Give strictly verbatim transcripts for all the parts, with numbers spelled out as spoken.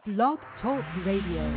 Blog Talk Radio.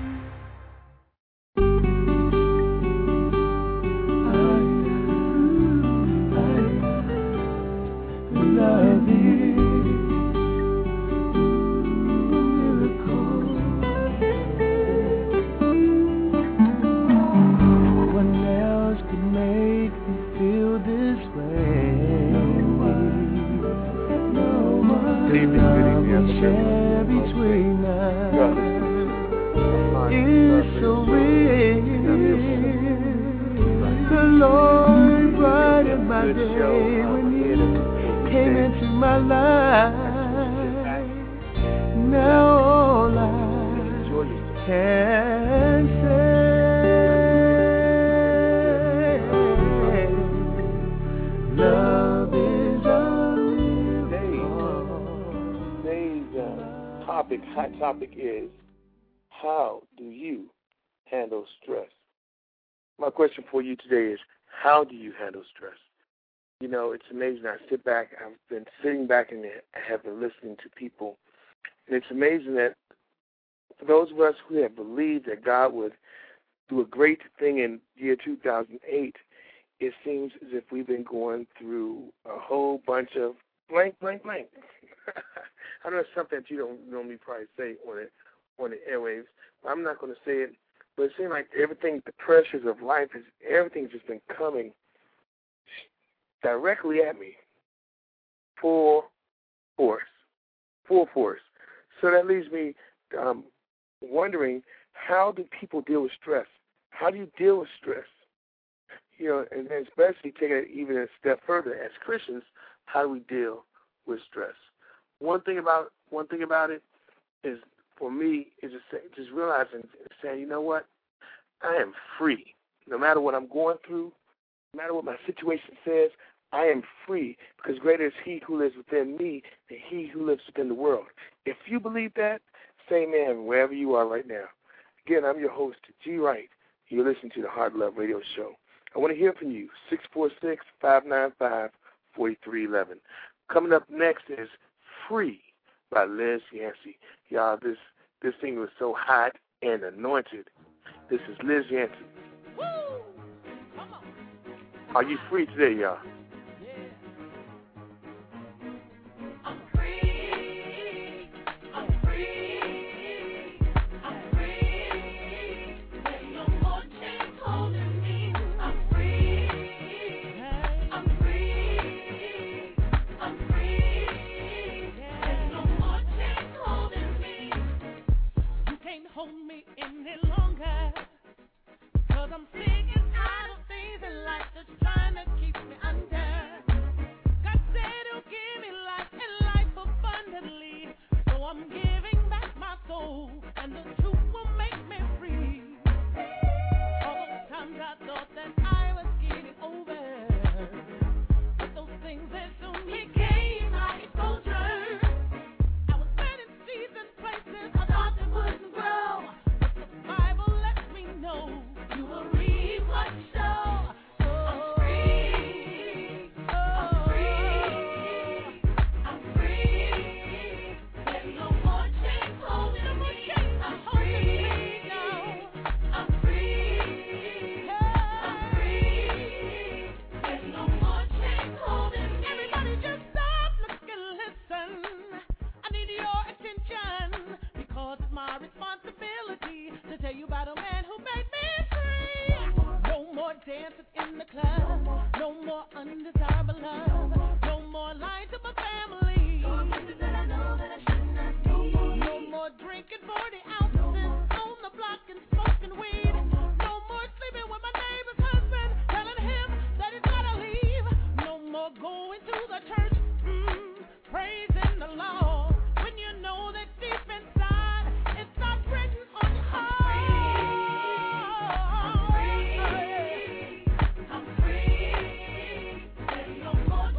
Hot topic is, how do you handle stress? My question for you today is, how do you handle stress? You know, it's amazing. I sit back, I've been sitting back and I have been listening to people, and it's amazing that for those of us who have believed that God would do a great thing in year two thousand eight, it seems as if we've been going through a whole bunch of blank, blank, blank. I know it's something that you don't normally probably say on it on the airwaves. I'm not going to say it, but it seems like everything, the pressures of life, is everything's just been coming directly at me, full force, full force. So that leaves me um, wondering, how do people deal with stress? How do you deal with stress? You know, and then especially taking it even a step further, as Christians, how do we deal with stress? One thing about one thing about it is, for me, is just just realizing and saying, you know what, I am free. No matter what I'm going through, no matter what my situation says, I am free, because greater is He who lives within me than he who lives within the world. If you believe that, say amen wherever you are right now. Again, I'm your host, G. Wright. You're listening to the Heart Love Radio Show. I want to hear from you, six four six, five nine five, four three one one. Coming up next is Free by Liz Yancey. Y'all, this this thing was so hot and anointed. This is Liz Yancey. Woo! Come on. Are you free today, y'all? I'm sick and tired of things in life that's trying to keep me no more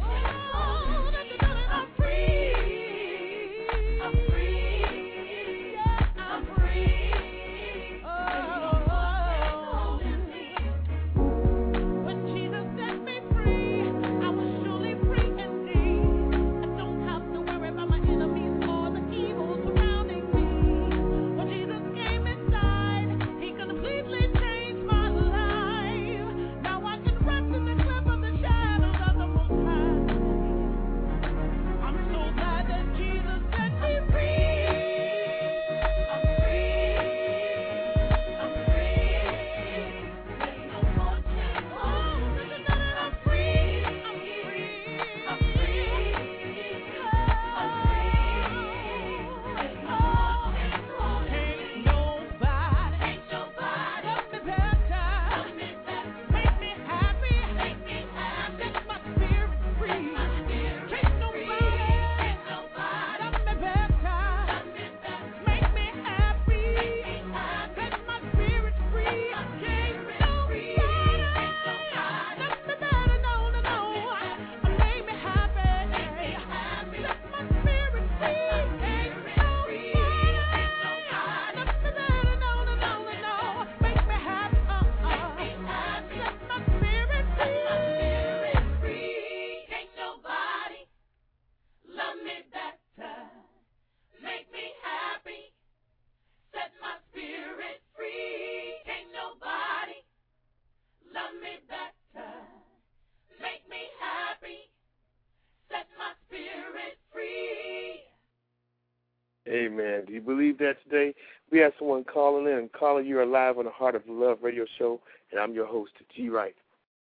Amen. Do you believe that today? We have someone calling in. Calling, you are live on the Heart of Love radio show, and I'm your host, G. Wright.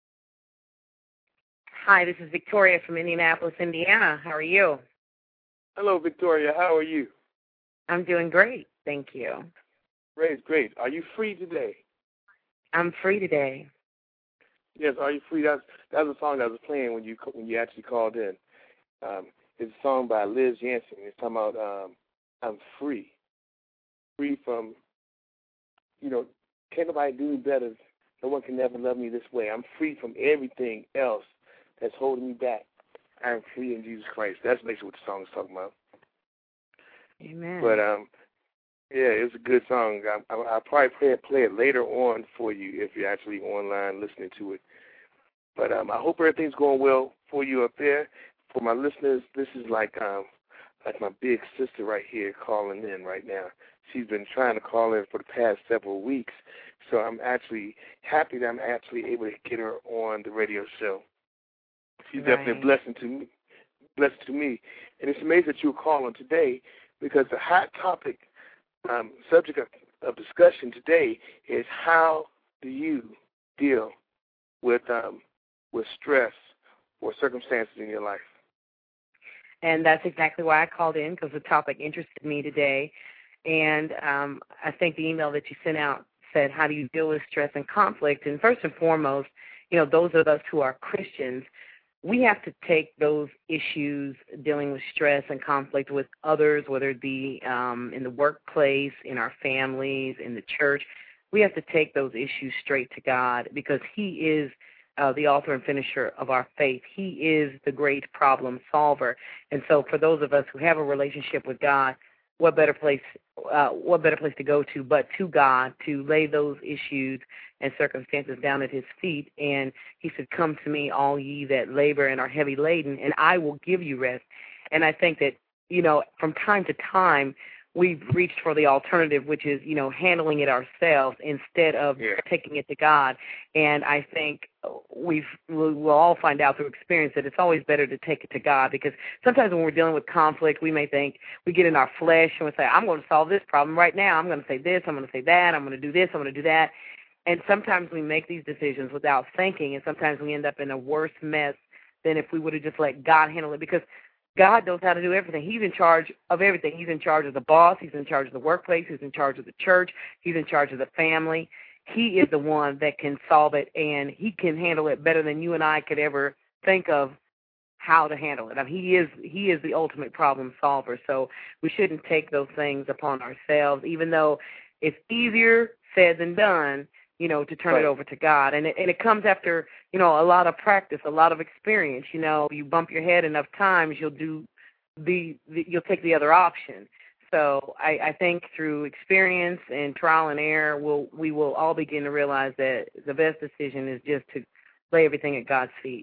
Hi, this is Victoria from Indianapolis, Indiana. How are you? Hello, Victoria. How are you? I'm doing great, thank you. Great, great. Are you free today? I'm free today. Yes, are you free? That's that was a song that was playing when you when you actually called in. Um, it's a song by Liz Jansen. It's talking about um, I'm free, free from, you know, can't nobody do me better. No one can never love me this way. I'm free from everything else that's holding me back. I'm free in Jesus Christ. That's basically what the song is talking about. Amen. But um, yeah, it's a good song. I, I, I'll probably play it, play it later on for you if you're actually online listening to it. But um, I hope everything's going well for you up there. For my listeners, this is like um, like my big sister right here calling in right now. She's been trying to call in for the past several weeks, so I'm actually happy that I'm actually able to get her on the radio show. She's right. definitely a blessing to me, blessing to me. And it's amazing that you're calling today because the hot topic, um, subject of, of discussion today is how do you deal with um, with stress or circumstances in your life. And that's exactly why I called in, because the topic interested me today. And um, I think the email that you sent out said, how do you deal with stress and conflict? And first and foremost, you know, those of us who are Christians, we have to take those issues dealing with stress and conflict with others, whether it be um, in the workplace, in our families, in the church. We have to take those issues straight to God, because He is uh, the author and finisher of our faith. He is the great problem solver. And so for those of us who have a relationship with God, what better place uh, what better place to go to but to God, to lay those issues and circumstances down at His feet. And He said, come to me, all ye that labor and are heavy laden, and I will give you rest. And I think that, you know, from time to time, we've reached for the alternative, which is, you know, handling it ourselves instead of yeah. taking it to God. And I think we've, we'll, we'll all find out through experience that it's always better to take it to God, because sometimes when we're dealing with conflict, we may think, we get in our flesh and we say, I'm going to solve this problem right now. I'm going to say this, I'm going to say that, I'm going to do this, I'm going to do that. And sometimes we make these decisions without thinking, and sometimes we end up in a worse mess than if we would have just let God handle it, because God knows how to do everything. He's in charge of everything. He's in charge of the boss. He's in charge of the workplace. He's in charge of the church. He's in charge of the family. He is the one that can solve it, and He can handle it better than you and I could ever think of how to handle it. I mean, he is he is the ultimate problem solver, so we shouldn't take those things upon ourselves, even though it's easier said than done, you know, to turn right. it over to God. And it, and it comes after, you know, a lot of practice, a lot of experience. You know, you bump your head enough times, you'll do the, the you'll take the other option. So I, I think through experience and trial and error, we'll, we will all begin to realize that the best decision is just to lay everything at God's feet.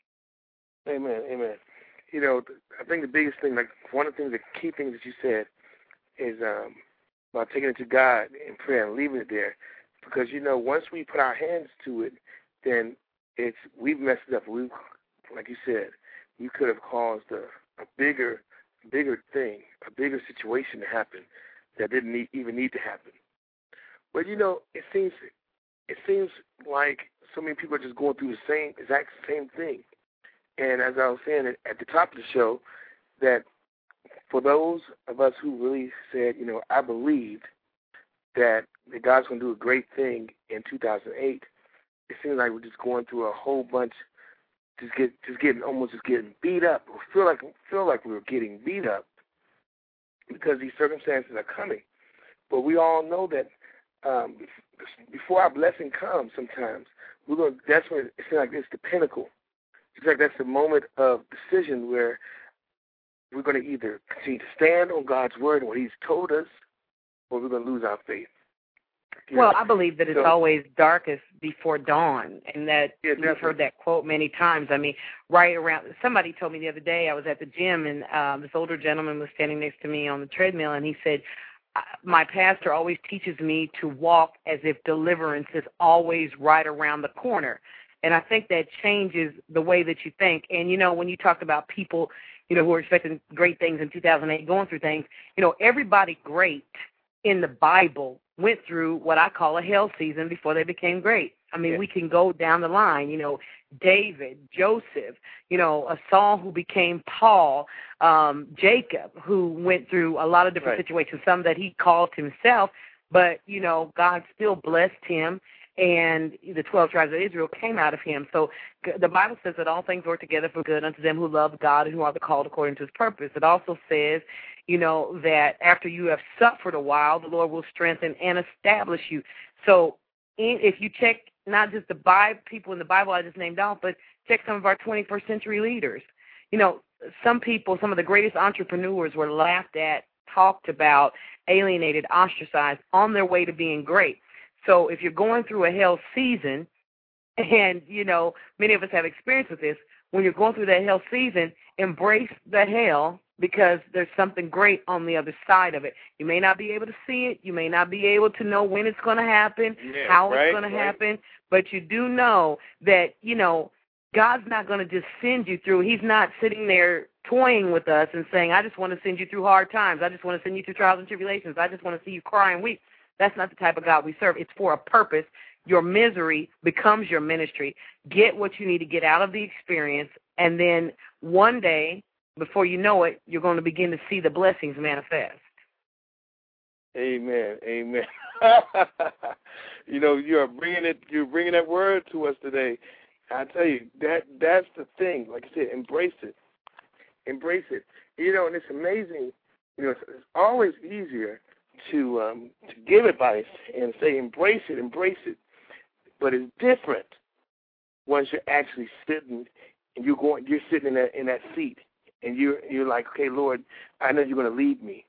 Amen, amen. You know, I think the biggest thing, like one of the things, the key things that you said is um, about taking it to God in prayer and leaving it there. Because, you know, once we put our hands to it, then it's we've messed it up. We, like you said, we could have caused a, a bigger, bigger thing, a bigger situation to happen that didn't need, even need to happen. But you know, it seems, it seems like so many people are just going through the same exact same thing. And as I was saying at the top of the show, that for those of us who really said, you know, I believed that that God's going to do a great thing in two thousand eight, it seems like we're just going through a whole bunch, just get, just getting, almost just getting beat up. We feel like, feel like we were getting beat up because these circumstances are coming. But we all know that um, before our blessing comes, sometimes we're going. That's when it seems like it's the pinnacle. It's like that's the moment of decision where we're going to either continue to stand on God's word and what He's told us, or we're going to lose our faith. You well, know? I believe that it's so, always darkest before dawn, and that yeah, we've heard that quote many times. I mean, right around, somebody told me the other day, I was at the gym, and um, this older gentleman was standing next to me on the treadmill, and he said, my pastor always teaches me to walk as if deliverance is always right around the corner. And I think that changes the way that you think. And, you know, when you talk about people, you know, who are expecting great things in two thousand eight, going through things. You know, everybody great in the Bible went through what I call a hell season before they became great. I mean, yeah. we can go down the line, you know, David, Joseph, you know, a Saul who became Paul, um, Jacob, who went through a lot of different right. situations, some that he caused himself, but, you know, God still blessed him, and the twelve tribes of Israel came out of him. So the Bible says that all things work together for good unto them who love God and who are the called according to his purpose. It also says, you know, that after you have suffered a while, the Lord will strengthen and establish you. So in, if you check not just the Bible, people in the Bible I just named off, but check some of our twenty-first century leaders. You know, some people, some of the greatest entrepreneurs were laughed at, talked about, alienated, ostracized on their way to being great. So if you're going through a hell season, and, you know, many of us have experience with this, when you're going through that hell season, embrace the hell, because there's something great on the other side of it. You may not be able to see it. You may not be able to know when it's going to happen, yeah, how right, it's going to right. happen, but you do know that, you know, God's not going to just send you through. He's not sitting there toying with us and saying, I just want to send you through hard times. I just want to send you through trials and tribulations. I just want to see you cry and weep. That's not the type of God we serve. It's for a purpose. Your misery becomes your ministry. Get what you need to get out of the experience, and then one day, before you know it, you're going to begin to see the blessings manifest. Amen. Amen. You know, you're bringing it. You're bringing that word to us today. I tell you, that that's the thing. Like I said, embrace it. Embrace it. You know, and it's amazing. You know, it's, it's always easier to um, to give advice and say embrace it, embrace it. But it's different once you're actually sitting and you're going. You're sitting in that in that seat, and you're you're like, okay, Lord, I know you're going to lead me,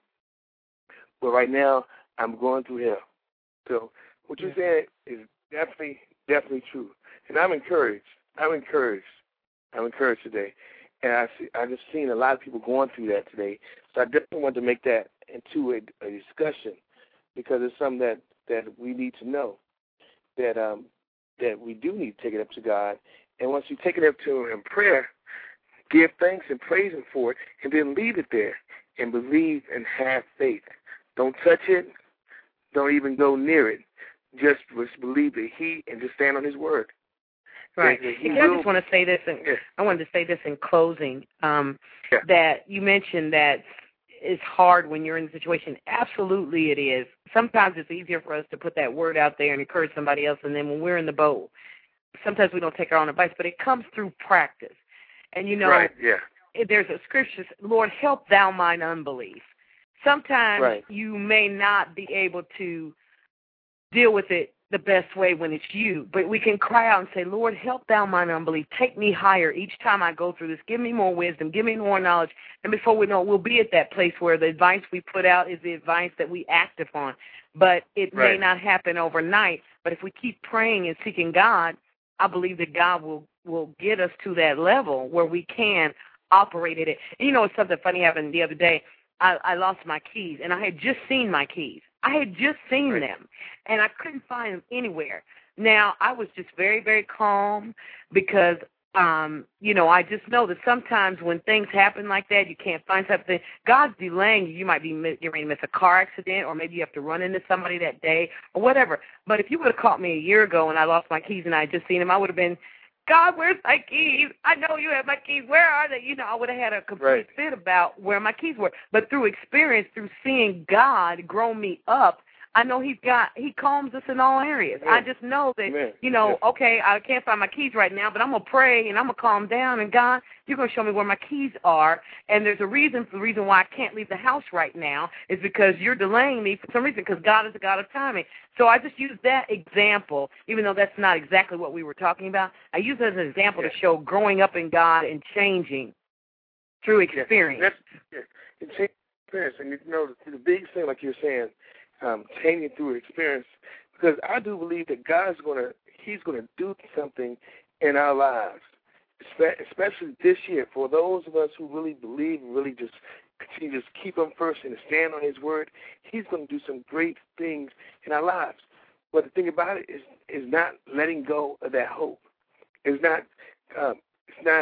but right now I'm going through hell. So what you're saying is definitely definitely true. And I'm encouraged. I'm encouraged. I'm encouraged today. And I see, I just seen a lot of people going through that today. So I definitely wanted to make that into a, a discussion, because it's something that, that we need to know, that um that we do need to take it up to God. And once you take it up to Him in prayer, give thanks and praise Him for it, and then leave it there and believe and have faith. Don't touch it. Don't even go near it. Just, just believe that He, and just stand on His word. Right. And I just want to say this, and yeah. I wanted to say this in closing, um, yeah. that you mentioned that it's hard when you're in the situation. Absolutely it is. Sometimes it's easier for us to put that word out there and encourage somebody else, and then when we're in the boat, sometimes we don't take our own advice, but it comes through practice. And, you know, right. yeah. there's a scripture, Lord, help thou mine unbelief. Sometimes right. you may not be able to deal with it the best way when it's you, but we can cry out and say, Lord, help thou mine unbelief. Take me higher each time I go through this. Give me more wisdom. Give me more knowledge. And before we know it, we'll be at that place where the advice we put out is the advice that we act upon. But it right. may not happen overnight. But if we keep praying and seeking God, I believe that God will, will get us to that level where we can operate at it. And you know, it's something funny happened the other day. I, I lost my keys, and I had just seen my keys. I had just seen right. them, and I couldn't find them anywhere. Now, I was just very, very calm because, um, you know, I just know that sometimes when things happen like that, you can't find something. God's delaying you. You might be you're going to miss a car accident, or maybe you have to run into somebody that day or whatever. But if you would have caught me a year ago and I lost my keys and I had just seen them, I would have been, God, where's my keys? I know you have my keys. Where are they? You know, I would have had a complete right. fit about where my keys were. But through experience, through seeing God grow me up, I know He's got, He calms us in all areas. Yeah. I just know that, yeah. you know, yeah. okay, I can't find my keys right now, but I'm going to pray and I'm going to calm down. And God, you're going to show me where my keys are. And there's a reason, for the reason why I can't leave the house right now is because you're delaying me for some reason, because God is a God of timing. So I just use that example, even though that's not exactly what we were talking about. I use it as an example yeah. to show growing up in God and changing through experience. Yeah. That's, yeah. It's experience. And, you know, the, the biggest thing, like you're saying, um, changing through experience, because I do believe that God's going to, He's going to do something in our lives, especially this year. For those of us who really believe and really just continue to keep Him first and stand on His word, He's going to do some great things in our lives. But the thing about it is, is not letting go of that hope. It's not, um, it's not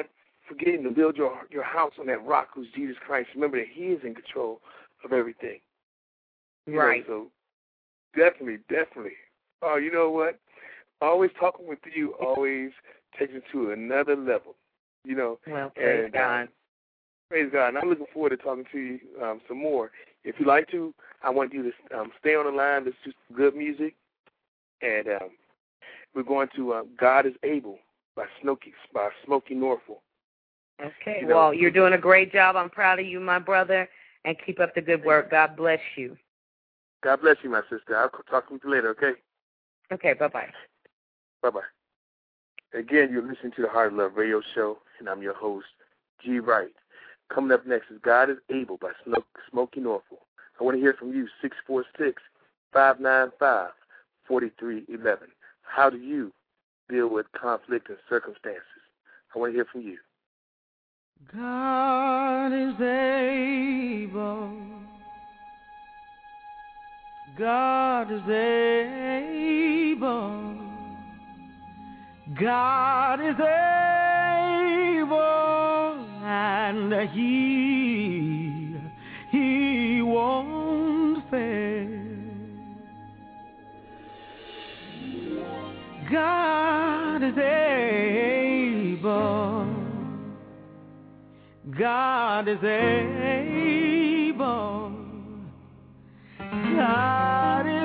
forgetting to build your your house on that rock who's Jesus Christ. Remember that He is in control of everything. You Right. know, so definitely, definitely. Oh, you know what? Always talking with you always takes it to another level. You know. Well, praise and, God. Uh, praise God. And I'm looking forward to talking to you um, some more. If you like to, I want you to um, stay on the line. Let's do some good music. And um, we're going to uh, God is Able by Smokey, by Smokey Norfolk. Okay. You know, Well, you're doing a great job. I'm proud of you, my brother, and keep up the good work. God bless you. God bless you, my sister. I'll talk to you later, okay? Okay, bye-bye. Bye-bye. Again, you're listening to the Heart of Love radio show, and I'm your host, G. Wright. Coming up next is God is Able by Smokey Norfolk. I want to hear from you, six four six, five nine five, four three one one. How do you deal with conflict and circumstances? I want to hear from you. God is able. God is able. God is able, and He, He won't fail. God is able. God is able. God is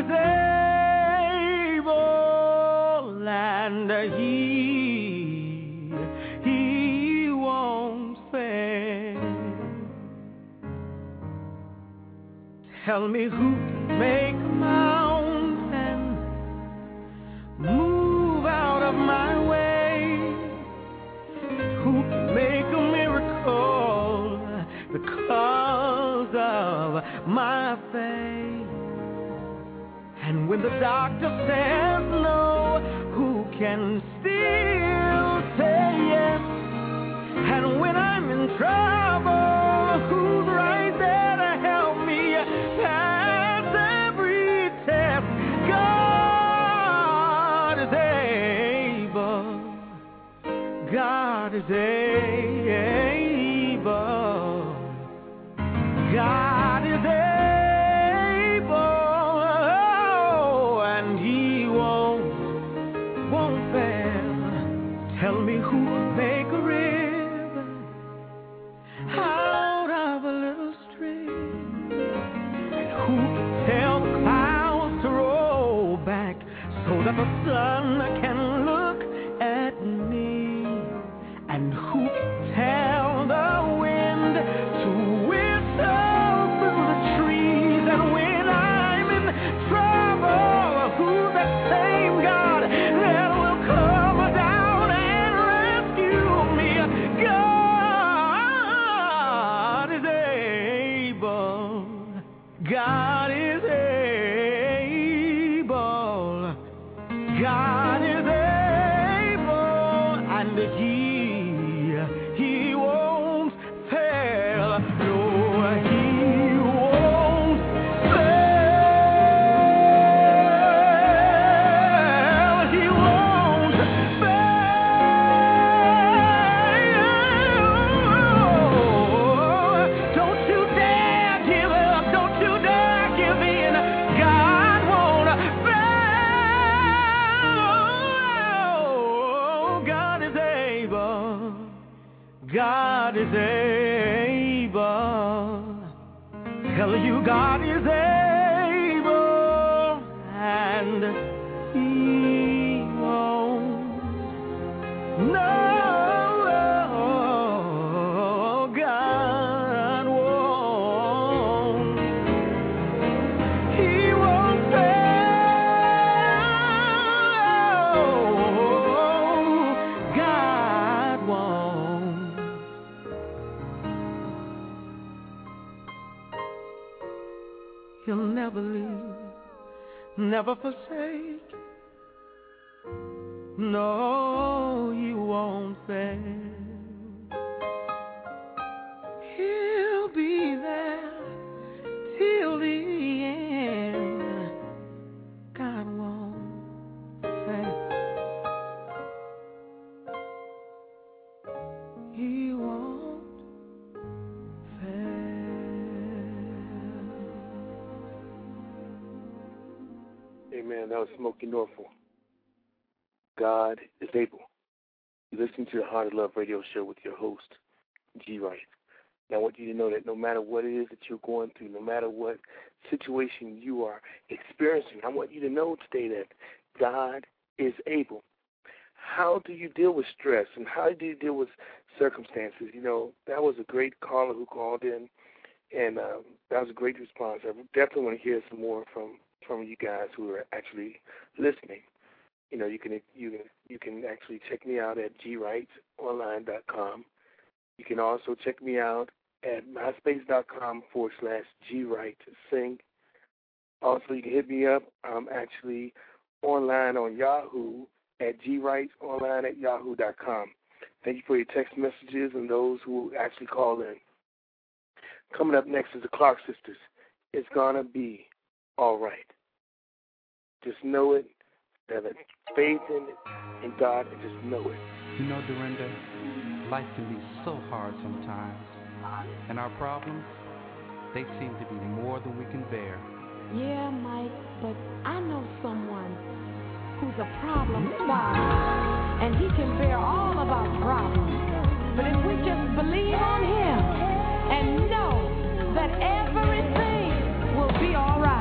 able, and He, He won't fail. Tell me who can make a mountain move out of my way? Who can make a miracle because of my faith? And when the doctor says no, who can still say yes? And when I'm in trouble, who's right there to help me pass every test? God is able. God is able. God is able. Tell me who will make a river out of a little stream, and who can tell the clouds to roll back so that the sun can look at me, and who can tell the wind to whistle through the trees, and when I'm in trouble, who's that same God that will come down? God is able. God is able. God is able, and He, He won't fail. No, He won't fail. He won't fail. Don't you dare give up. Don't you dare give in. God won't fail. God is able. God is able. Tell you God is able, and He won't. No, God won't. He won't fail. God won't. He'll never leave, never forsake. No, He won't fail. He'll be there till the end. God won't fail. He Amen. That was Smokey Norfolk. God is able. You listen to the Heart of Love radio show with your host, G. Wright. And I want you to know that no matter what it is that you're going through, no matter what situation you are experiencing, I want you to know today that God is able. How do you deal with stress, and how do you deal with circumstances? You know, that was a great caller who called in, and um, that was a great response. I definitely want to hear some more from, from you guys who are actually listening. You know, you can you can you can actually check me out at g wright online dot com. You can also check me out at myspace.com forward slash gwrightsing. Also, you can hit me up. I'm actually online on Yahoo at gwrightsonline at yahoo dot com. Thank you for your text messages and those who actually call in. Coming up next is the Clark Sisters. It's going to be all right. Just know it. Have a faith in it, in God, and just know it. You know, Dorinda, life can be so hard sometimes. And our problems, they seem to be more than we can bear. Yeah, Mike, but I know someone who's a problem solver, and he can bear all of our problems. But if we just believe on him and know that everything will be all right.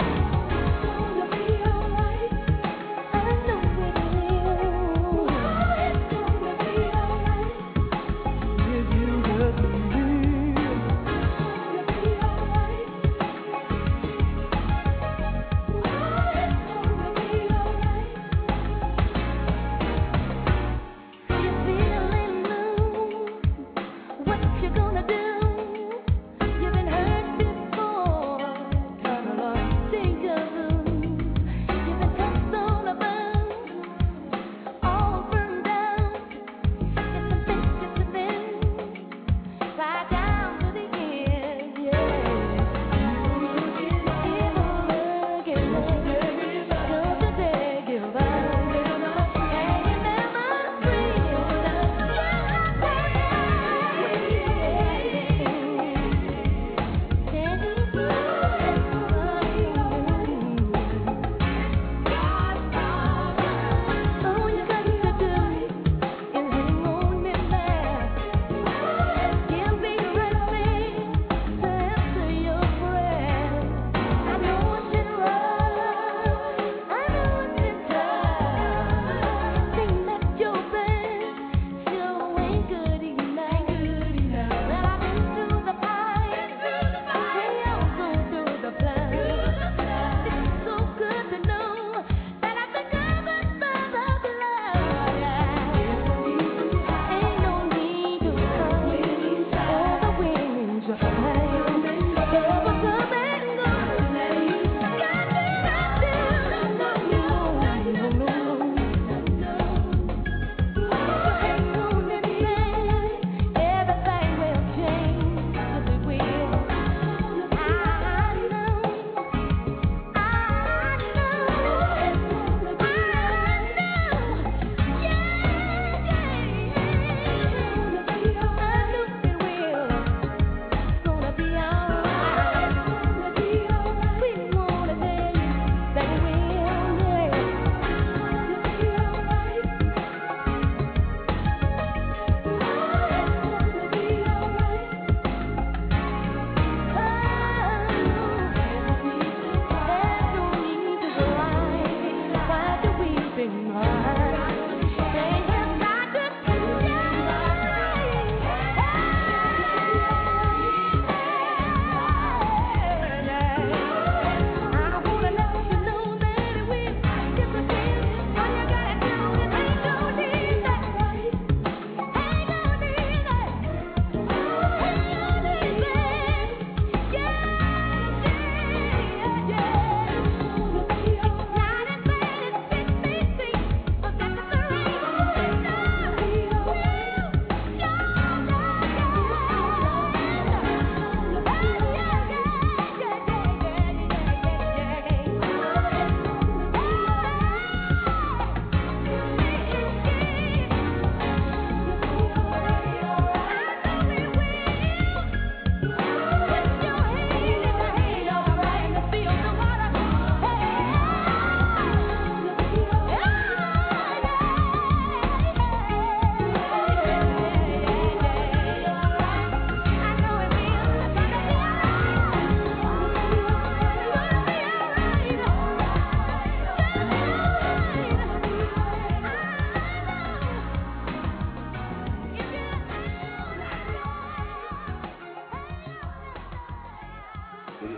What you gonna do? You've been hurt before.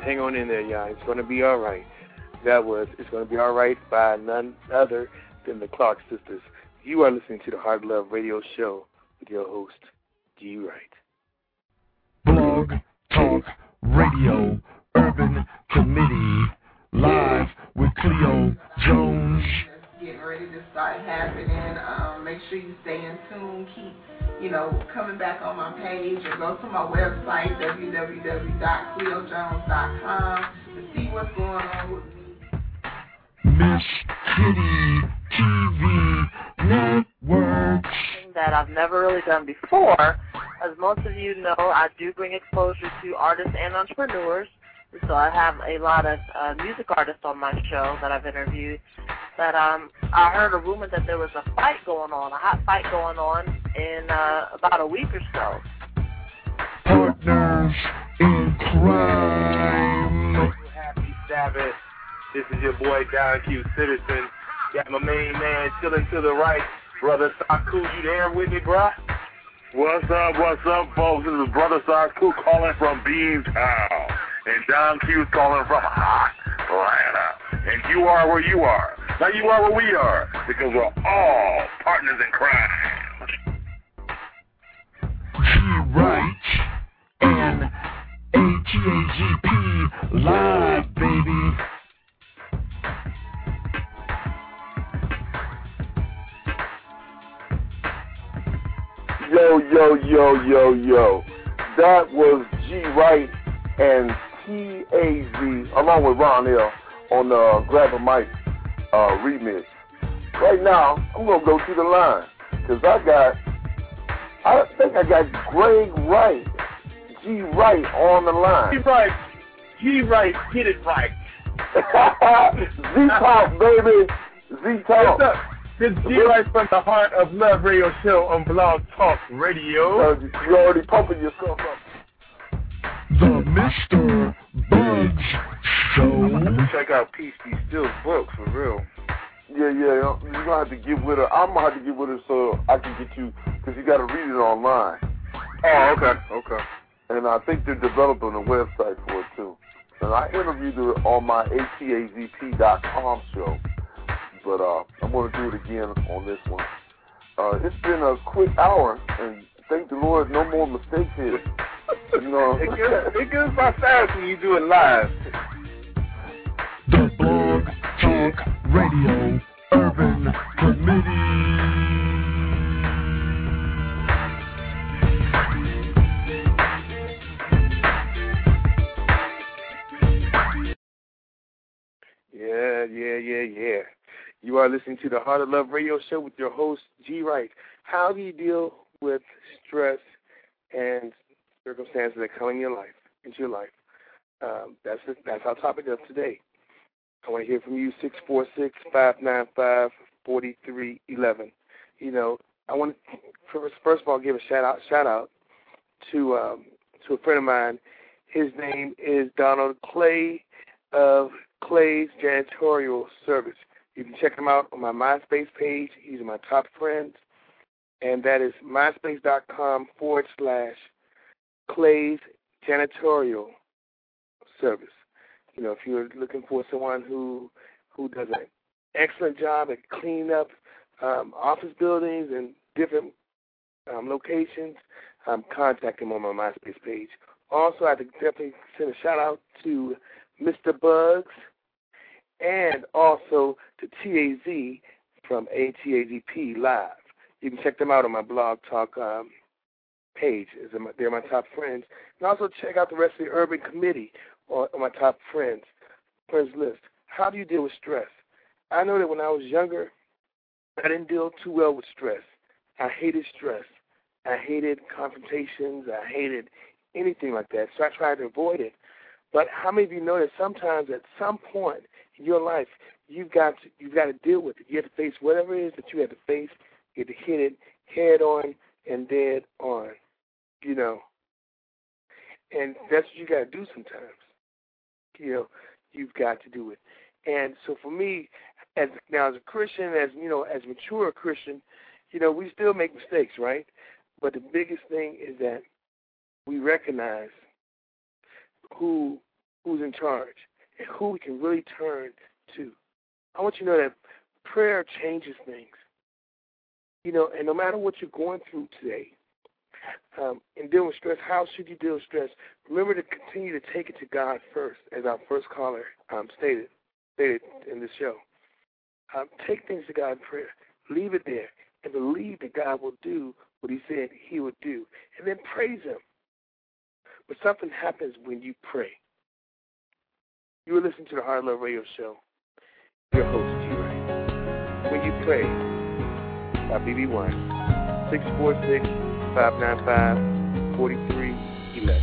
hang on in there, y'all. It's going to be all right. That was It's Going to Be All Right by none other than the Clark Sisters. You are listening to the Heart of Love Radio Show with your host, G. Wright. Blog Talk Radio Urban Committee, live with Cleo Jones. Getting ready to start happening. Um, make sure you stay in tune. Keep, you know, coming back on my page or go to my website, w w w dot cleo jones dot com, to see what's going on with me. Miss Kitty T V Network. That I've never really done before. As most of you know, I do bring exposure to artists and entrepreneurs. So I have a lot of uh, music artists on my show that I've interviewed. That um, I heard a rumor that there was a fight going on, a hot fight going on in uh, about a week or so. Partners in crime. Happy Sabbath. This is your boy Don Q Citizen. Got my main man chilling to the right, Brother Saku. You there with me, bruh? What's up, what's up, folks? This is Brother Saku calling from Beantown. And Don Q's calling from hot Atlanta. And you are where you are. Now you are where we are, because we're all partners in crime. G. Wright and A T A G P live, baby. Yo, yo, yo, yo, yo. That was G. Wright and T A Z, along with Ron L, on the Grab a Mic uh, remix. Right now, I'm going to go to the line, because I got, I think I got Greg Wright, G. Wright on the line. G. Wright, G. Wright, get it right. Z-Talk, baby. Z-Talk. What's up? This is G. Wright from the Heart of Love Radio Show on Blog Talk Radio. Uh, you already pumping yourself up. The Mister Bugs Show. Check out Peace Be Still's book, for real. Yeah, yeah, you're going to have to get with her. I'm going to have to get with her so I can get you, because you got to read it online. Oh, okay, okay. And I think they're developing a website for it, too. And I interviewed her on my A T A Z P dot com show. But uh, I'm going to do it again on this one. Uh, it's been a quick hour, and thank the Lord, no more mistakes here. You know, it goes, it goes by fast when you do it live. The Blog Talk Radio Urban Committee. Yeah, yeah, yeah, yeah. You are listening to the Heart of Love Radio Show with your host, G. Wright. How do you deal with stress and circumstances that come in your life, into your life? Um, that's it, that's our topic of today. I want to hear from you, six four six, five nine five, four three one one. You know, I want to first, first of all give a shout out, shout out to um, to a friend of mine. His name is Donald Clay of Clay's Janitorial Service. You can check him out on my MySpace page. He's my top friends, and that is myspace.com forward slash Clay's Janitorial Service. You know, if you're looking for someone who who does an excellent job at cleaning up um, office buildings and different um, locations, um, contact him on my MySpace page. Also, I have to definitely send a shout out to Mister Bugs, and also to T A Z from A T A Z P Live. You can check them out on my Blog Talk um, page. They're my top friends. And also check out the rest of the Urban Committee on, on my top friends, friends list. How do you deal with stress? I know that when I was younger, I didn't deal too well with stress. I hated stress. I hated confrontations. I hated anything like that, so I tried to avoid it. But how many of you know that sometimes at some point in your life, you've got to, you've got to deal with it. You have to face whatever it is that you have to face. You have to hit it head on and dead on, you know. And that's what you got to do sometimes. You know, you've got to do it. And so for me, as now as a Christian, as you know, as a mature Christian, you know, we still make mistakes, right? But the biggest thing is that we recognize who who's in charge and who we can really turn to. I want you to know that prayer changes things. You know, and no matter what you're going through today, um, in dealing with stress, how should you deal with stress? Remember to continue to take it to God first, as our first caller um, stated, stated in this show. Um, take things to God in prayer. Leave it there and believe that God will do what he said he would do. And then praise him. But something happens when you pray. You are listening to the Hard Love Radio Show. Your host, G-Ray. When you pray, by B B one, six four six, five nine five, four three one one.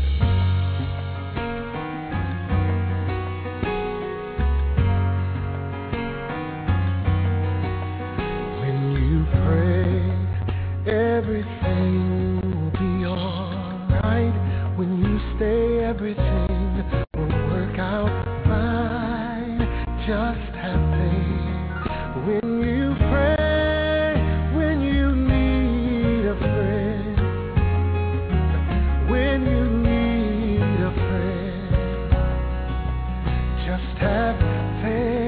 Everything will be alright. When you stay, everything will work out fine. Just have faith. When you pray, when you need a friend, when you need a friend, just have faith.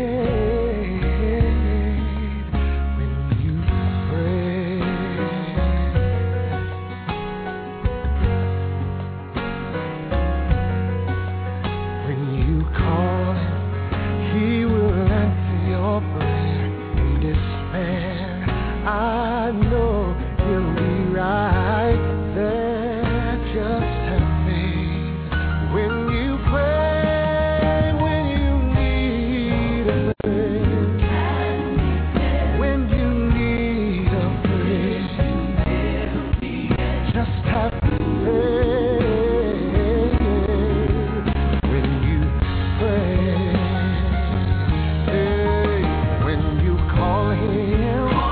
I know you'll be right there. Just have faith. When you pray, when you need a friend, when you need a friend, just have faith. When you pray, hey, when you call him,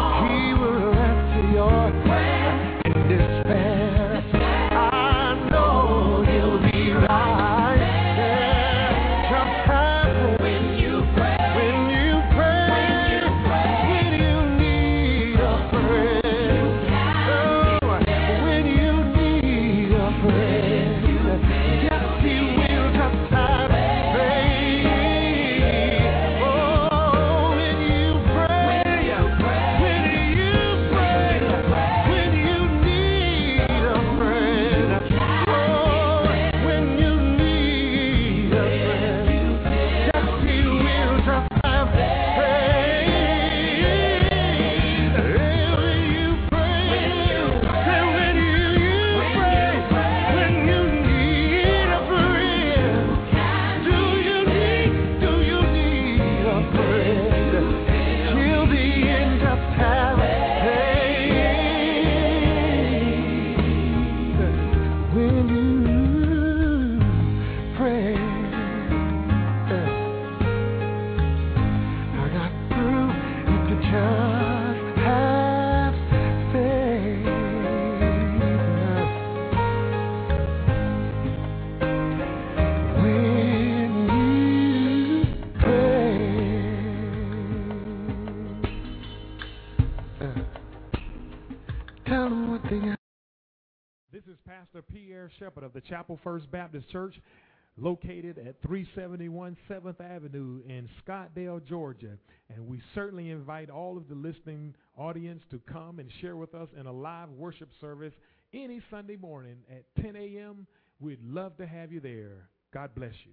Shepherd of the Chapel First Baptist Church, located at three seventy-one seventh Avenue in Scottsdale, Georgia. And we certainly invite all of the listening audience to come and share with us in a live worship service any Sunday morning at ten a.m. We'd love to have you there. God bless you.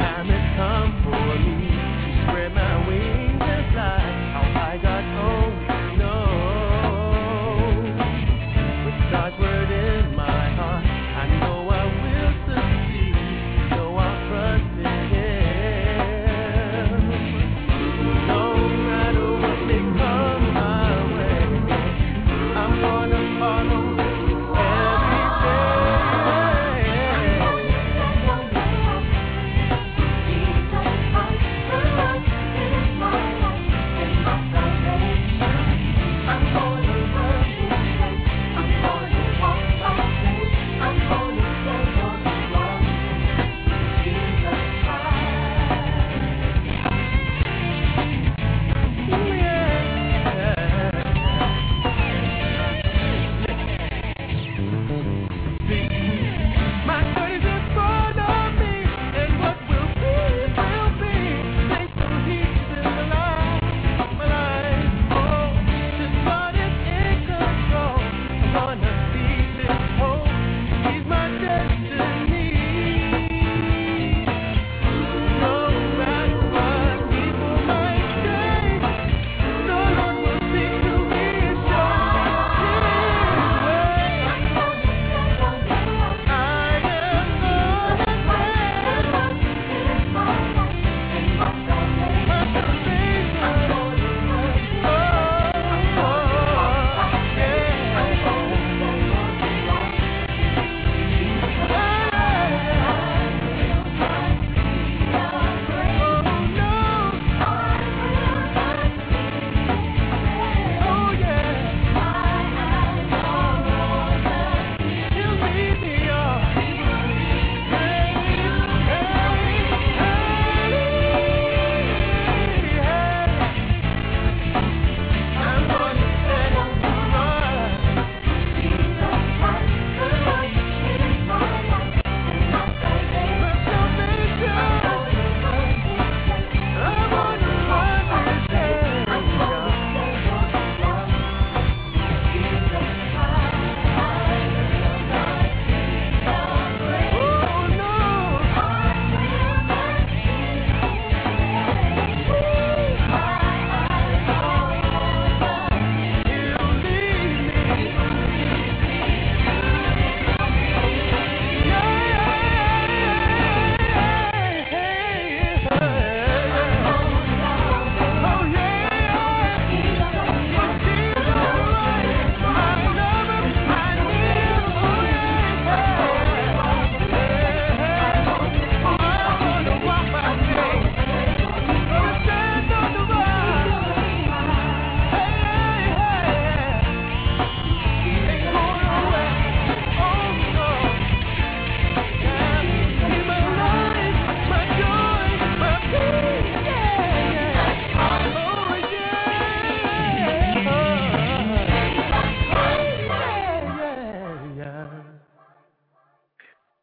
Come for me, spread my wings and fly. How I got home.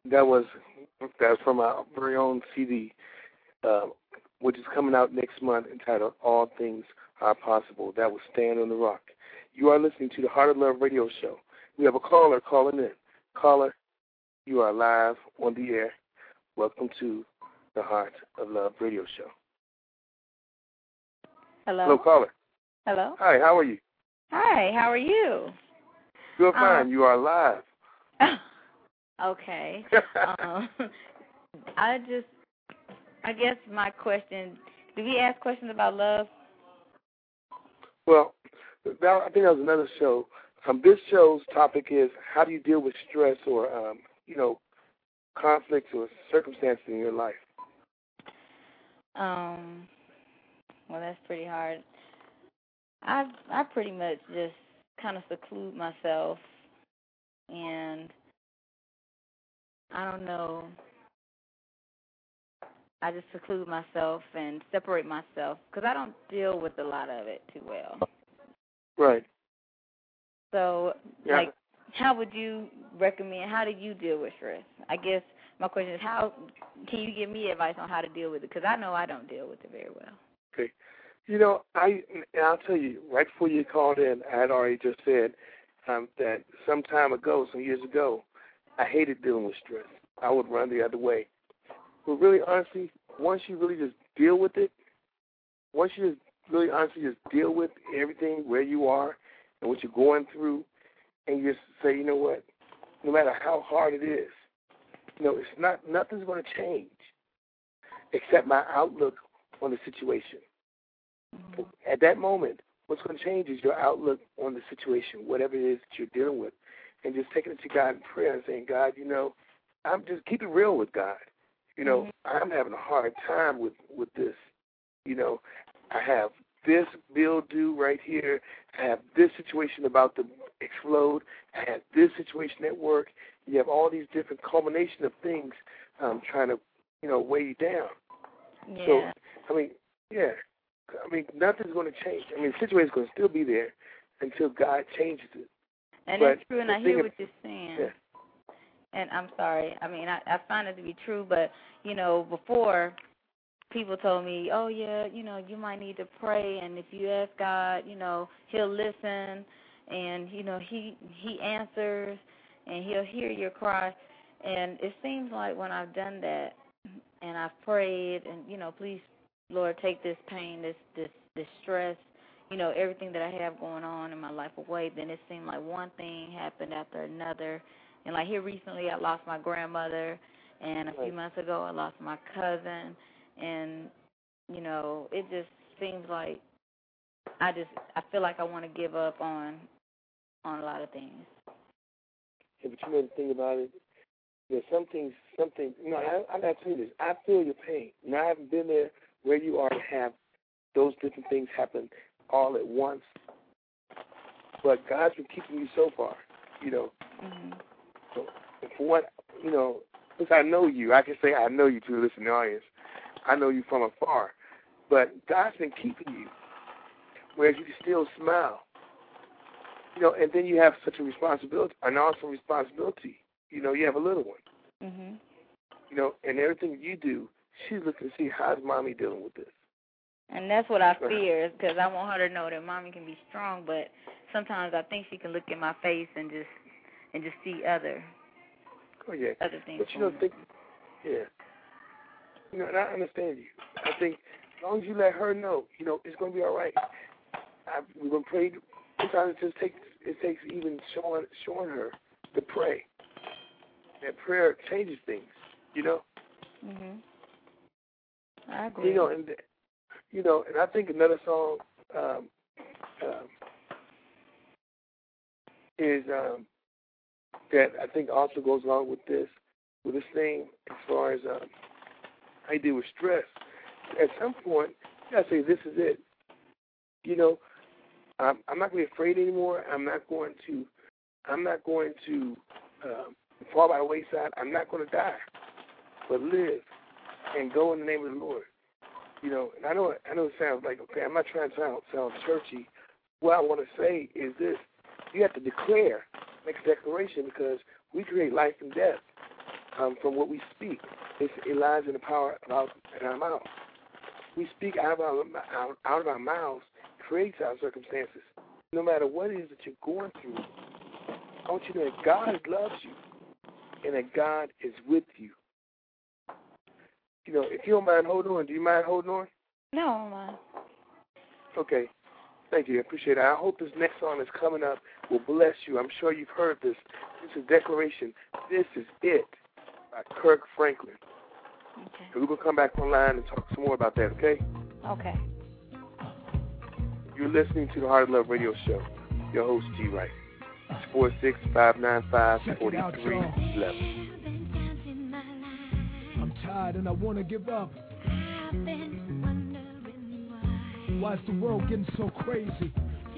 That was that was from our very own C D, uh, which is coming out next month, entitled "All Things Are Possible." That was "Stand on the Rock." You are listening to the Heart of Love Radio Show. We have a caller calling in. Caller, you are live on the air. Welcome to the Heart of Love Radio Show. Hello. Hello, caller. Hello. Hi, how are you? Hi, how are you? Good, fine. Um, you are live. Okay. um, I just, I guess my question, do we ask questions about love? Well, that, I think that was another show. Um, this show's topic is how do you deal with stress or, um, you know, conflicts or circumstances in your life? Um, well, that's pretty hard. I I pretty much just kind of seclude myself, and I don't know. I just seclude myself and separate myself because I don't deal with a lot of it too well. Right. So, yeah. like, how would you recommend, how do you deal with stress? I guess my question is, how can you give me advice on how to deal with it? Because I know I don't deal with it very well. Okay. You know, I, and I'll tell you, right before you called in, I had already just said um, that some time ago, some years ago, I hated dealing with stress. I would run the other way. But really, honestly, once you really just deal with it, once you just really honestly just deal with everything, where you are and what you're going through, and you just say, you know what, no matter how hard it is, you know, it's not, nothing's going to change except my outlook on the situation. Mm-hmm. At that moment, what's going to change is your outlook on the situation, whatever it is that you're dealing with, and just taking it to God in prayer and saying, God, you know, I'm just keep it real with God. You know, mm-hmm. I'm having a hard time with, with this. You know, I have this bill due right here. I have this situation about to explode. I have this situation at work. You have all these different culmination of things um, trying to, you know, weigh you down. Yeah. So, I mean, yeah. I mean, nothing's going to change. I mean, the situation's going to still be there until God changes it. And but that's true, and I hear of, what you're saying. Yeah. And I'm sorry. I mean, I, I find it to be true, but, you know, before people told me, oh, yeah, you know, you might need to pray, and if you ask God, you know, he'll listen, and, you know, he he answers, and he'll hear your cry. And it seems like when I've done that, and I've prayed, and, you know, please, Lord, take this pain, this, this, this stress, you know, everything that I have going on in my life away, then it seemed like one thing happened after another. And, like, here recently I lost my grandmother, and a few months ago I lost my cousin. And, you know, it just seems like I just, I feel like I want to give up on on a lot of things. Yeah, but you know the thing about it, there's some things, something, you know, I, I got to tell you this, I feel your pain. Now, I haven't been there where you are to have those different things happen all at once, but God's been keeping you so far, you know. Mm-hmm. So, for what, you know, since I know you, I can say I know you to the listening audience. I know you from afar, but God's been keeping you, whereas you can still smile. You know, and then you have such a responsibility, an awesome responsibility. You know, you have a little one. Mm-hmm. You know, and everything you do, she's looking to see how's mommy dealing with this. And that's what I fear, because I want her to know that mommy can be strong, but sometimes I think she can look in my face and just and just see other, oh, yeah. other things. But you don't think, yeah. You know, and I understand you. I think as long as you let her know, you know, it's going to be all right. I've, we've been praying. Sometimes it just takes, it takes even showing showing her to pray. That prayer changes things, you know. Mhm. I agree. You know, and you know, and I think another song um, um, is um, that I think also goes along with this, with this thing as far as um, how you deal with stress. At some point, you gotta say, "This is it." You know, I'm, I'm not going to be afraid anymore. I'm not going to, I'm not going to um, fall by the wayside. I'm not going to die, but live and go in the name of the Lord. You know, and I know, I know it sounds like, okay, I'm not trying to sound, sound churchy. What I want to say is this: you have to declare, make a declaration, because we create life and death. um, from what we speak. It's, it lies in the power of our, in our mouth. We speak out of our, out, out of our mouths, creates our circumstances. No matter what it is that you're going through, I want you to know that God loves you and that God is with you. You know, if you don't mind holding on, do you mind holding on? No, I don't mind. Okay. Thank you. I appreciate it. I hope this next song that's coming up will bless you. I'm sure you've heard this. This is Declaration. This is It by Kirk Franklin. Okay. So we're going to come back online and talk some more about that, okay? Okay. You're listening to the Heart of Love Radio Show. Your host, G. Wright. It's four six, five nine five, four three one one. I'm tired and I want to give up. Why's the world getting so crazy?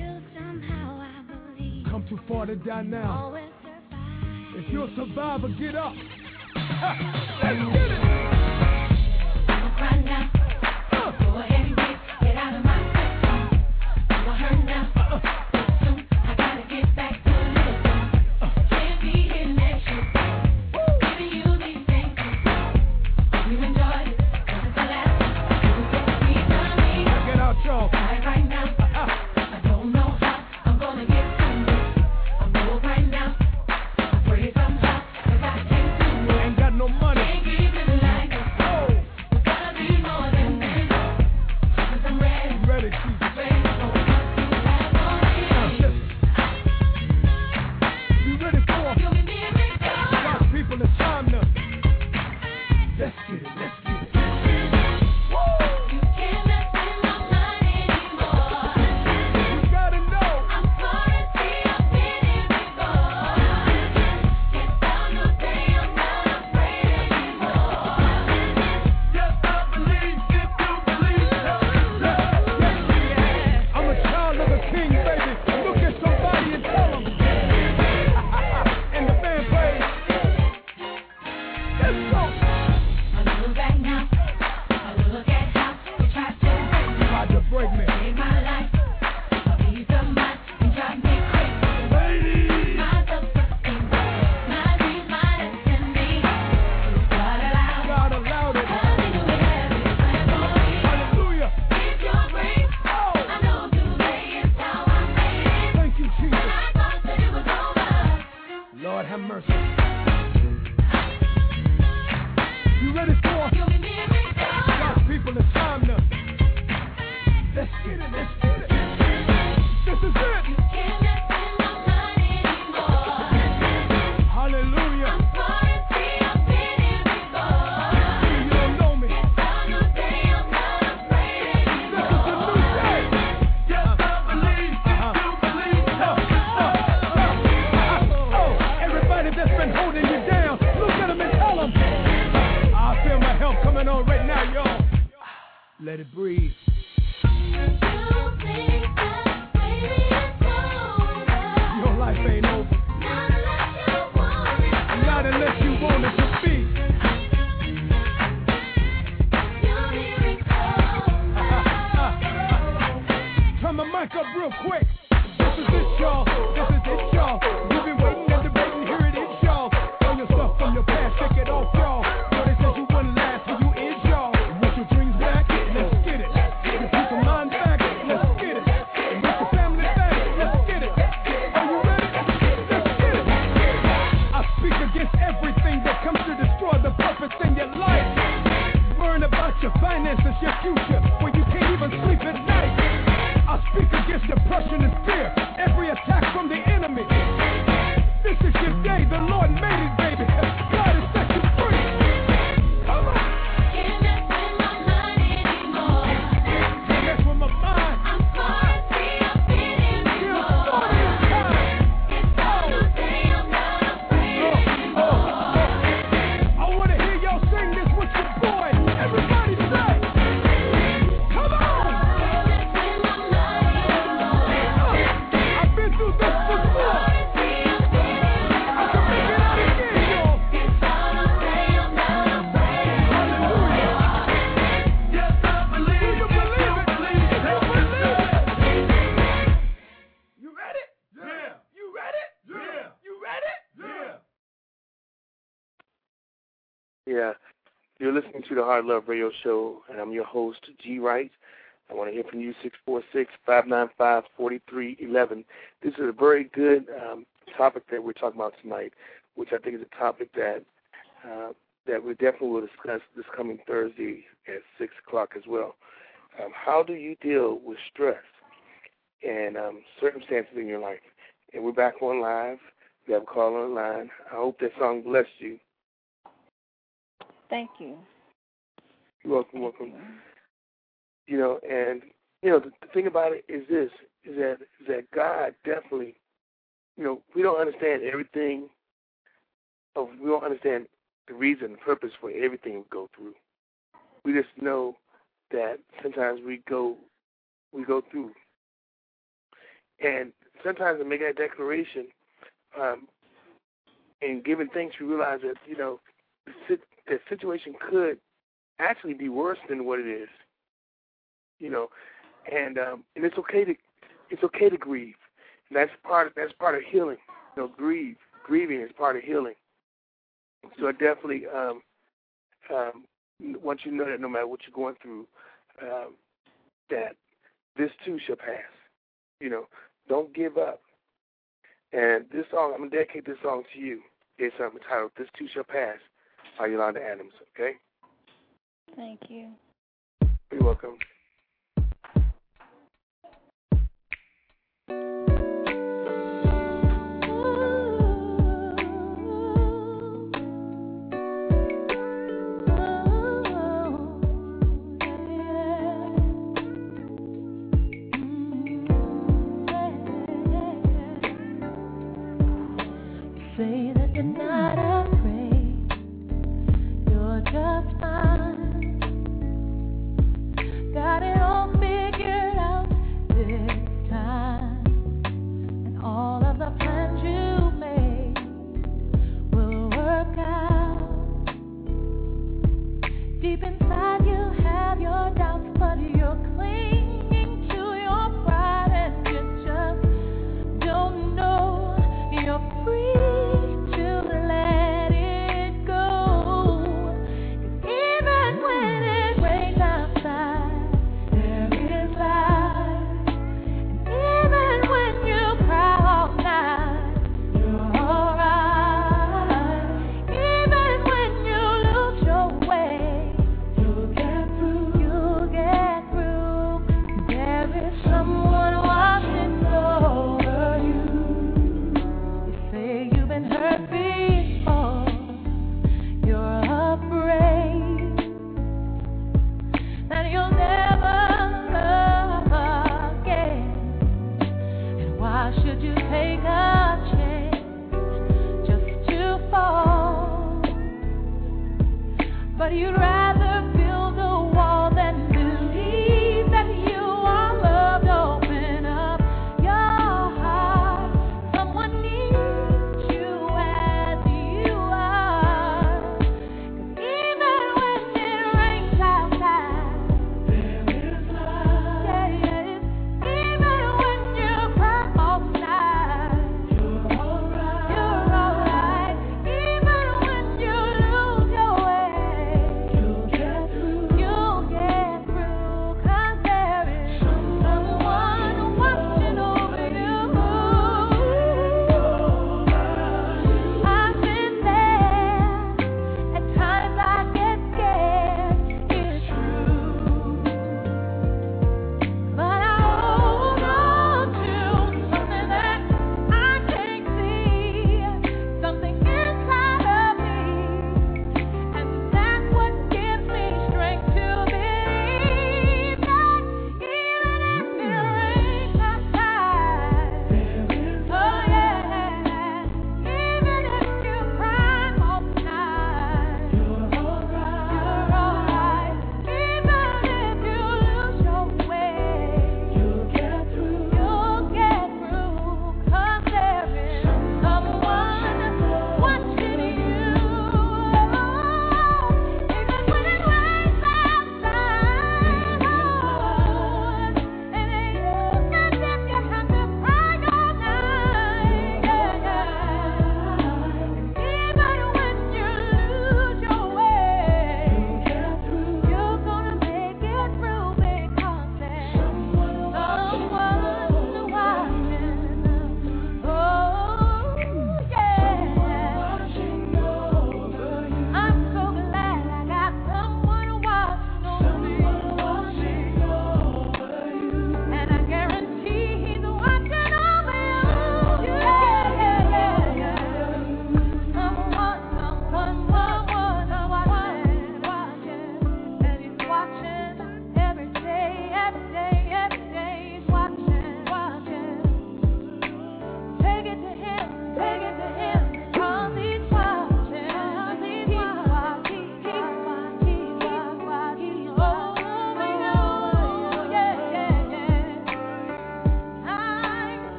Come too far to die now. If you're a survivor, get up. Ha, let's get it. Right now. Uh. Go ahead and get, get out of my system. You are hurt now. Uh. Soon I gotta get back to a little something. Uh. Can't be here next year. Giving you these things. You enjoyed it. This is the last one. You get to me. Get out, y'all. Right, right now. Uh. I don't know how I'm gonna get through this. I'm broke right now. I pray somehow, 'cause I can't do it. Ain't got no money. Can't keep it like this. Oh. We gotta be more than this. 'Cause I'm ready. Ready, Jesus. Ready for what you have on me. You ready for? You'll be me and me. God's people, it's time to. Let's get it, let's get it. You can't mess with my mind anymore. You gotta know. I'm sorry, see, I've been here before. Can't stop no day, I'm not afraid anymore. Yes, I believe, if you believe. I'm a child of a king, baby. Look at somebody and tell them. And the band plays. Let's go. I look back now. I look at how you tried to break me. Tried to break me. Save my life. A piece of mind and drive me crazy. Lady. My self-esteem. My dreams, my destiny. God allowed. God allowed it. I knew we had it planned for me. Hallelujah. It's your grace. Oh. I know today is how I made it. Thank you, Jesus. When I thought that it was over. Lord have mercy. You ready for? You'll be me and me. God's people, it's time to. Let's get it, let's get it. This is it. You can't mess with my mind anymore. Hallelujah. I'm sorry, see, I've been here before. You don't know me. It's a new day, I'm not afraid anymore. This is a new day. Yes, I believe, uh-huh. You believe. Uh, uh, uh, oh, everybody that's been holding you down, look at them and tell them. I feel my help coming on right now, y'all. Let it breathe. Your life ain't over. Not unless you want it to be. Turn my mic up real quick. This is it, y'all. This is it, y'all. You've been waiting and debating. Here it is, y'all. Throw your stuff from your past. Shake it off, y'all. Know they said you wouldn't last, who you is, y'all. Want your dreams back? Let's get it. You keep your mind back? Let's get it. Yeah. You're listening to the Hard Love Radio Show, and I'm your host, G. Wright. I want to hear from you, six four six, five nine five, four three one one. This is a very good um, topic that we're talking about tonight, which I think is a topic that uh, that we definitely will discuss this coming Thursday at six o'clock as well. Um, how do you deal with stress and um, circumstances in your life? And we're back on live. We have a call on the line. I hope that song blessed you. Thank you. You're welcome, welcome. You know, and, you know, the, the thing about it is this, is that, is that God definitely, you know, we don't understand everything, of, we don't understand the reason, the purpose for everything we go through. We just know that sometimes we go, we go through. And sometimes in making that declaration, um, and giving thanks, we realize that, you know, the, the situation could actually be worse than what it is. You know, and um, and it's okay to it's okay to grieve. And that's part of, that's part of healing. You know, grieve grieving is part of healing. So I definitely um, um, want you to know that no matter what you're going through, um, that this too shall pass. You know, don't give up. And this song, I'm gonna dedicate this song to you. It's um, entitled "This Too Shall Pass" by Yolanda Adams. Okay. Thank you. You're welcome. Say that you're not afraid, you're just fine. Got it all figured out this time, and all of the plans you made will work out. Deep inside you have your doubts, but you're clinging to your pride, and you just don't know you're free. But you'd rather build a wall than believe that you are loved. Open up your heart. Someone needs you as you are. 'Cause even when it rains outside, there is love. Yeah, yeah. Even when you cry all night, you're alright. You're alright. Even when you lose your way.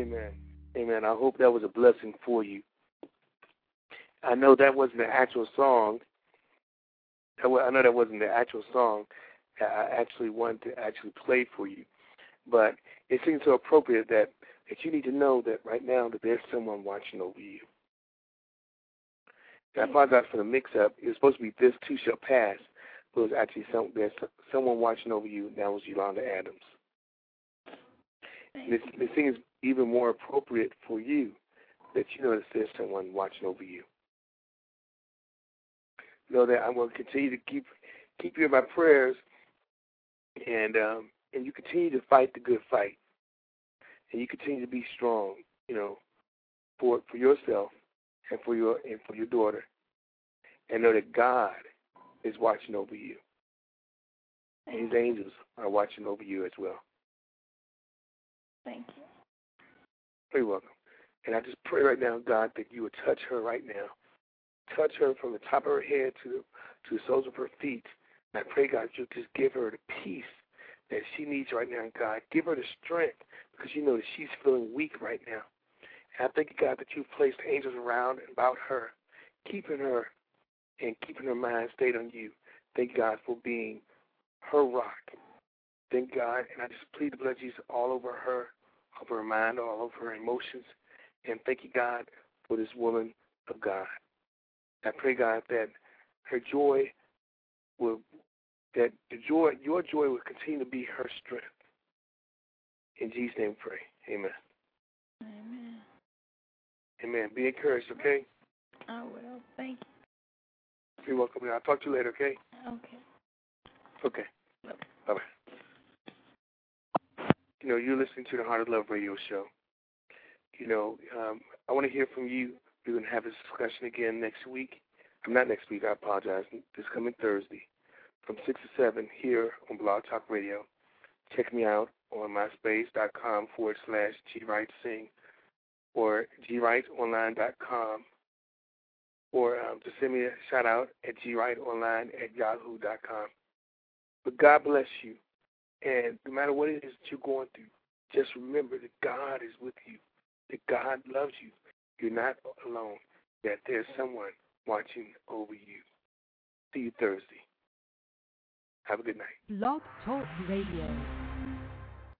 Amen. Amen. I hope that was a blessing for you. I know that wasn't the actual song. I know that wasn't the actual song that I actually wanted to actually play for you. But it seems so appropriate that, that you need to know that right now that there's someone watching over you. And I apologize for the mix-up. It was supposed to be This Too Shall Pass, but it was actually some, there's someone watching over you, and that was Yolanda Adams. This, this thing is even more appropriate for you that you know that there's someone watching over you. Know that I'm going to continue to keep keep you in my prayers, and um, and you continue to fight the good fight, and you continue to be strong, you know, for for yourself and for your and for your daughter, and know that God is watching over you, and His angels are watching over you as well. Thank you. You're welcome. And I just pray right now, God, that you would touch her right now. Touch her from the top of her head to the, to the soles of her feet. And I pray, God, you'll just give her the peace that she needs right now, God. Give her the strength because you know that she's feeling weak right now. And I thank you, God, that you've placed angels around and about her, keeping her and keeping her mind stayed on you. Thank God for being her rock. Thank God, and I just plead the blood of Jesus all over her, over her mind, all over her emotions. And thank you, God, for this woman of God. I pray, God, that her joy will, that the joy, your joy will continue to be her strength. In Jesus' name we pray. Amen. Amen. Amen. Be encouraged, okay? I will. Thank you. You're welcome. I'll talk to you later, okay? Okay. Okay. Bye-bye. You know, you're listening to the Heart of Love radio show. You know, um, I want to hear from you. We're going to have this discussion again next week. I'm not next week, I apologize. This coming Thursday from six to seven here on Blog Talk Radio. Check me out on myspace.com forward slash gwrightsing or gwrightonline dot com or um, just send me a shout out at gwrightonline at yahoo dot com. But God bless you. And no matter what it is that you're going through, just remember that God is with you, that God loves you. You're not alone, that there's someone watching over you. See you Thursday. Have a good night. Blog Talk Radio.